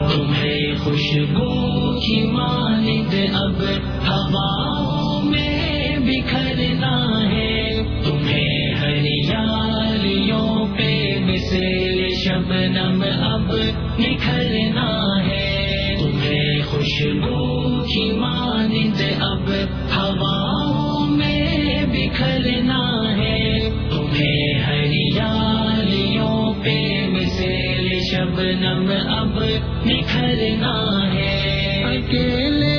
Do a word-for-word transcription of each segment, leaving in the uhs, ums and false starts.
تمہیں خوشبو کی مانند اب ہواؤں میں بکھرنا ہے، تمہیں ہریالیوں پہ مثل شبنم اب نکھرنا ہے، تمہیں خوشبو کی مانند اب ہواؤں میں بکھرنا ہے، تمہیں ہریالیوں پہ مثل شبنم اب نکھرنا ہے۔ اکیلے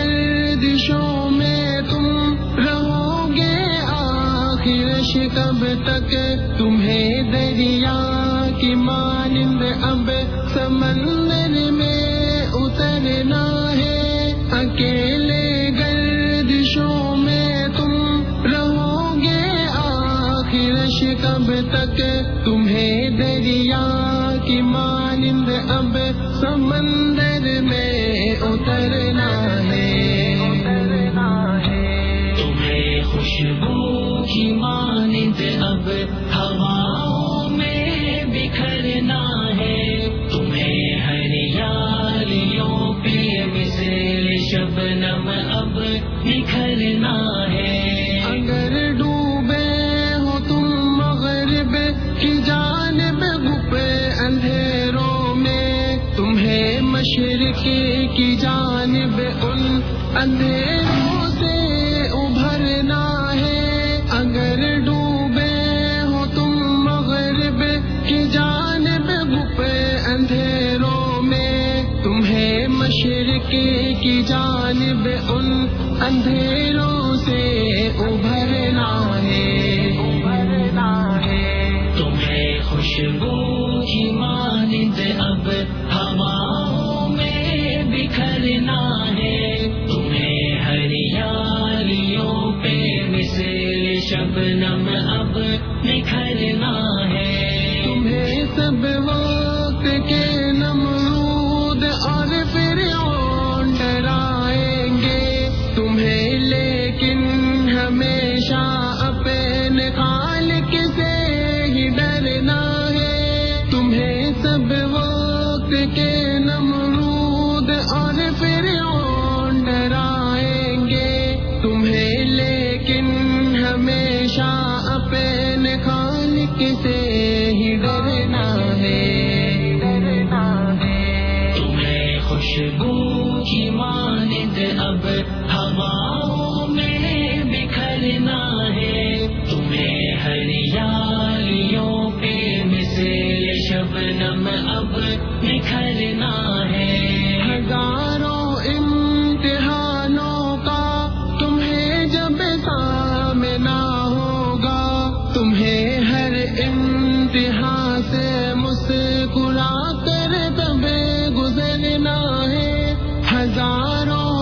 گردشوں میں تم رہو گے آخرش کب تک، تمہیں دریا کی مانند اب سمندر میں اترنا ہے، اکیلے گردشوں میں تم رہو گے آخرش کب تک، تمہیں دریا کی مانند اب سمندر میں اترنا ہے، اترنا ہے، تمہیں خوشبو کی مانند اب ہواؤں میں بکھرنا ہے، تمہیں ہریالیوں پہ مثل شبنم اب نکھرنا ہے۔ اگر ڈوبے ہو تم مغرب کی جانب گھپے اندھیروں میں، تمہیں مشرق کی جانب ان اندھیروں سے ابھرنا ہے، اگر ڈوبے ہو تم مغرب کی جانب گھپے اندھیروں میں، تمہیں مشرق کی جانب ان اندھیروں سے ابھرنا ہے، ابھرنا ہے، تمہیں خوشبو کی مانند اب ہواؤں میں بکھرنا ہے، تمہیں ہریالیوں پہ مثل شبنم اب نکھرنا ہے، تمہیں سب وقت کے نمرود اور فرعون ڈرائیں گے، تمہیں لیکن ہمیشہ اپنے خالق سے ہی ڈرنا ہے، تمہیں سب وقت کے نمرود اور فرعون ڈرائیں گے، تمہیں لیکن ہمیشہ اپنے خالق سے ہی ڈرنا ہے، ڈرنا ہے، تمہیں خوشبو کی مانند اب ہواؤں میں بکھرنا ہے، تمہیں ہریالیوں پہ مثل شبنم اب نکھرنا ہے، ہزاروں امتحانوں کا تمہیں جب سامنا ہوگا، تمہیں ہر امتحان سے مسکرا کر تب گزرنا ہے، ہزاروں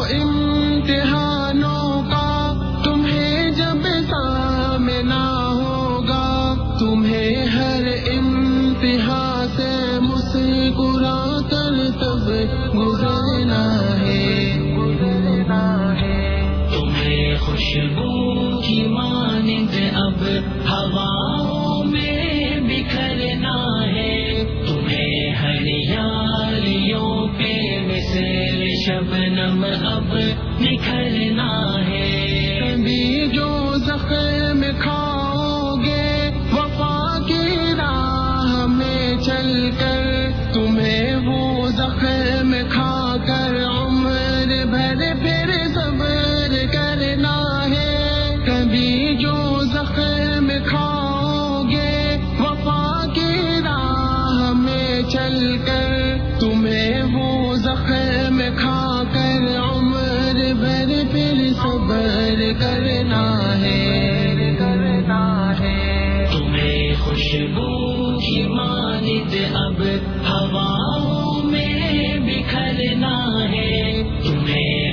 امتحانوں کا تمہیں جب سامنا ہوگا، تمہیں ہر امتحان سے مسکرا کر تب گزرنا ہے، گزرنا ہے، تمہیں خوشبو کی مانند اب ہواؤں میں بکھرنا ہے، تمہیں ہریالیوں پہ مثل شبنم اب نکھرنا ہے، کبھی جو زخم کھاؤ گے وفا کی راہ میں چل کر، تمہیں وہ زخم کھا کر عمر بھر پھر صبر کرنا ہے، کبھی جو زخم کھاؤ گے وفا کی راہ میں چل کر، تمہیں وہ زخم کھا کر عمر بھر پھر صبر کرنا ہے، کرنا ہے، تمہیں خوشبو کی مانند اب ہواؤں میں بکھرنا ہے، تمہیں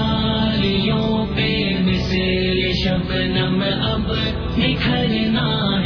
ہریالیوں پہ مثل شبنم اب نکھرنا